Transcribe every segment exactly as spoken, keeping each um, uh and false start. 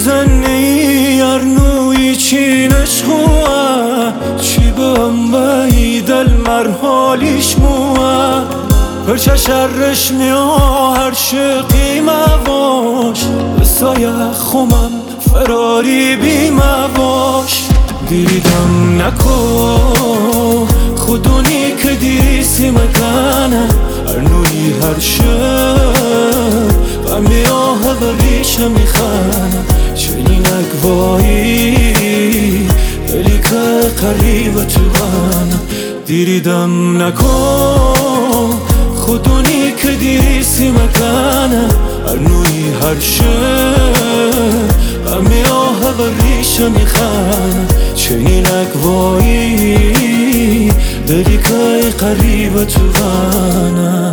زنه ای ارنوی چینش خواه چی بم باید المرحالیش موه پرچه شرش میا هر شقی مواش بسایه خمم فراری بی مواش دیدم نکو خودونی که دیسی مکانه ارنوی هر شب و میاه بریش میخانه چنین اگوایی دلی که قریب توانه دیدم نکو خودونی که دیسی مکانه ارنوی هر شب و میاه بریش میخانه چنین اگوایی دلی که قریب توانه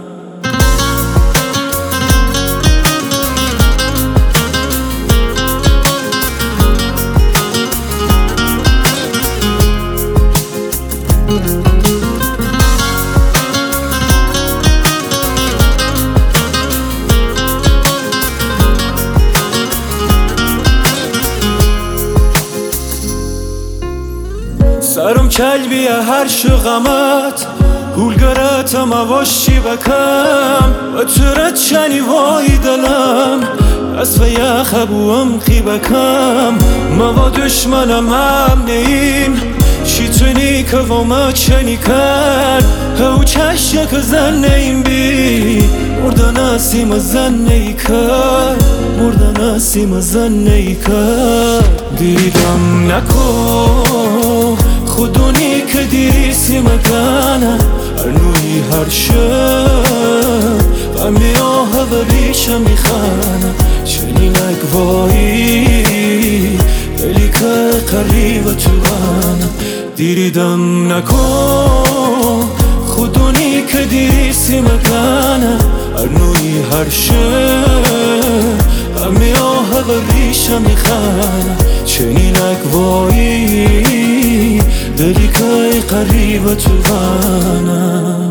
سرم کلبیه هر شغمت هولگرتم اواشی بکم و ترت شنی وای دلم از فیا خبوم خی بکم ما دشمنم هم نیم چی تونی که وما چنی کرد هاو چشه که زن نیم بی مردن اسیم زن نی کرد مردن اسیم زن نی کرد دیدم نکو خودونی که دیسی مکانه ارنوی هر شب و میاه بریش میخانه چنین اگوایی دلی که قریب توانه دیدم نکو خودونی که دیسی مکانه ارنوی هر شب و میاه بریش میخانه چنین اگوایی دلی که قریب توانه